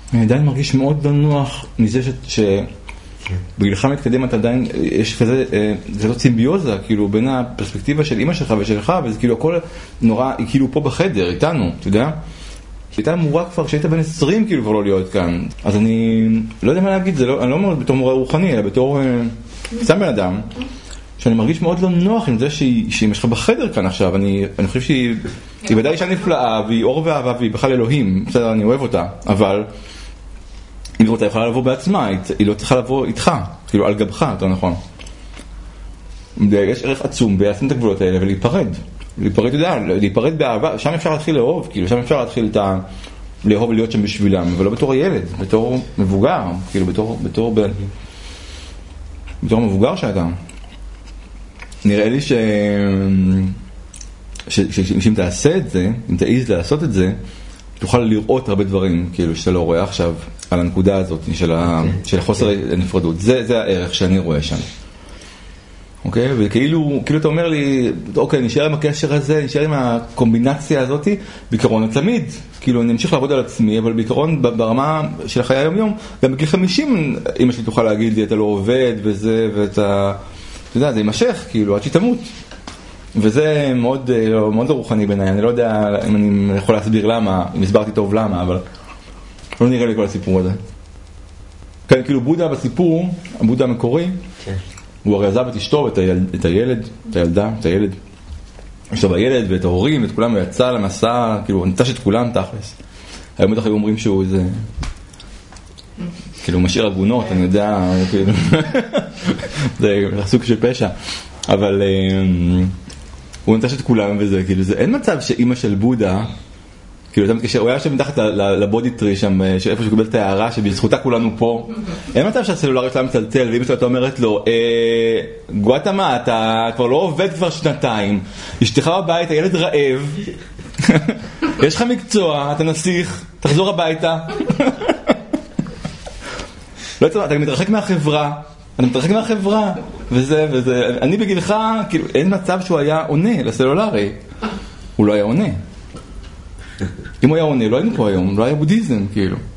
אני עדיין מרגיש מאוד לא נוח מזה בגילך מתקדם אתה עדיין, יש כזה, זה לא סימביוזה, כאילו בין הפרספקטיבה של אמא שלך ושלך, וזה כאילו הכל נורא, היא כאילו פה בחדר, איתנו, אתה יודע? הייתה אמורה כבר, שהיית בן 20 כאילו כבר לא להיות כאן, אז אני לא יודע מה להגיד, אני לא אומר בתור מורה רוחני, אלא בתור סתם בן אדם, שאני מרגיש מאוד לא נוח עם זה שהיא משכה בחדר כאן עכשיו, אני חושב שהיא ודאי אישה נפלאה, והיא אור ואהבה, והיא בכלל אלוהים, בסדר, אני אוהב אותה, אבל אם היא רוצה, יכולה לבוא בעצמה, היא לא צריכה לבוא איתך, כאילו על גבך, יותר נכון. יש ערך עצום לשים את הגבולות האלה ולהיפרד. להיפרד, אתה יודע, להיפרד באהבה, שם אפשר להתחיל לאהוב, כאילו, שם אפשר להתחיל לאהוב ולהיות שם בשבילם, אבל לא בתור הילד, בתור מבוגר, כאילו, בתור מבוגר שאתה. נראה לי שאם תעשה את זה, אם תעיז לעשות את זה, תוכל לראות הרבה דברים, כאילו, שאתה לא רואה עכשיו על הנקודה הזאת של החוסר הנפרדות. זה הערך שאני רואה שם. אוקיי? וכאילו אתה אומר לי, אוקיי, נשאר עם הקשר הזה, נשאר עם הקומבינציה הזאת, בעיקרון תמיד. כאילו, אני אמשיך לעבוד על עצמי, אבל בעיקרון, ברמה של החיי היום-יום, גם בגיל 50, אמא שלי תוכל להגיד לי, אתה לא עובד, וזה, ואתה, אתה יודע, זה יימשך, כאילו, עד שתמות. וזה מאוד לא רוחני בעיניי, אני לא יודע אם אני יכול להסביר למה, אם הסברתי טוב למה, אבל לא נראה לי כל הסיפור הזה. כן, כאילו בודה בסיפור, הבודה המקורי, הוא הרי עזב את אשתו, את הילד, את הילדה, את הילד. אשתו והילד ואת ההורים, ואת כולם, הוא יצא למסע, כאילו הוא נטש את כולם תכלס. היום בטח היו אומרים שהוא איזה, כאילו משאיר עגונות, אני יודע, כאילו, זה סוג של פשע, אבל הוא נטש את כולם וזה, כאילו זה, אין מצב שאמא של בודה, כאילו אתה מתקשר, הוא היה שם מתחת לבודי טרי שם, איפה שהוא קיבל את ההערה שבזכותה כולנו פה, אין מצב שהסלולרי שלה מצלצל, ואמא שלו אתה אומרת לו, גואטמה, אתה כבר לא עובד כבר 2, אשתך בבית, הילד רעב, יש לך מקצוע, אתה נסיך, תחזור הביתה. לא יצא, אתה מתרחק מהחברה, וזה, אני בגילך, כאילו, אין מצב שהוא היה עונה לסלולרי, הוא לא היה עונה. אם הוא היה עונה, לא היינו פה היום, לא היה בודהיזם, כאילו.